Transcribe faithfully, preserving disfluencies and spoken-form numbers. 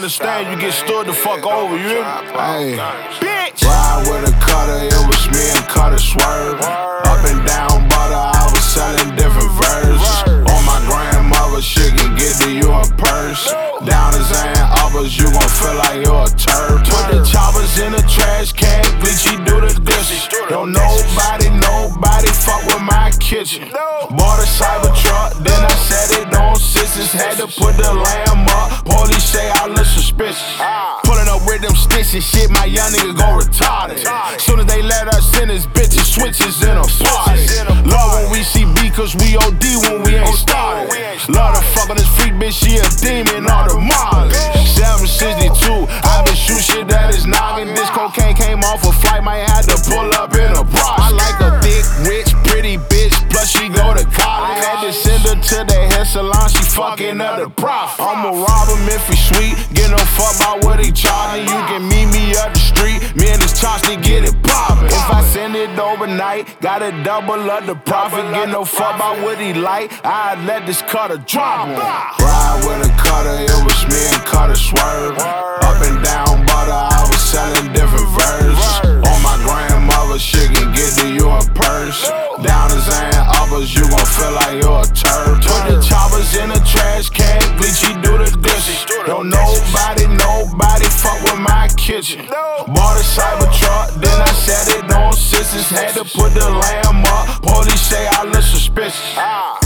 understand you get stood the fuck over, you hear me? Hey, bitch! ride with a cutter, it was me and Cutter swerve. Up and down butter, I was selling different versions. On my grandmother, she can get to you a purse. Down the Zan uppers, you gon' feel like you're a turd. Put the choppers in the trash can, Bleachy do the dishes. Don't nobody, nobody fuck with my kitchen. Bought a Cybertruck, then I set it on sisters. Had to put the lamb up, police say I look suspicious. Pulling up with them sticks and shit, my young nigga go retarded. Soon as they let us in, this bitches switches in a party. Love when we see B, cause we O D when we ain't started. Love the fuck on this freak bitch, she a demon, all the Molly. seven sixty-two, I been shoot shit that is noggin'. This cocaine came off a flight, might have to pull up in a bra. I like a thick, rich, pretty bitch, plus she go to college. Had to send her to the hair salon, she fucking up the profit. I'ma rob him if he sweet, get no fuck about what he charging. You can meet me up the street, me and this Chauncey get it poppin'. If I send it overnight, gotta double up the profit. Get no fuck about what he like, I'd let this cutter drop him. Ride with a cutter, it was me and Cutter swerve. Up and down butter, I was selling different versions. On my grandmother, she can get to you a purse. Down the Zan uppers, you gon' feel like you're a turd. Put the choppers in the trash can, Bleachy do the dishes. Don't nobody, nobody fuck with my kitchen. Bought a Cybertruck, then I set it on sisters. Had to put the lamb up, police say I look suspicious.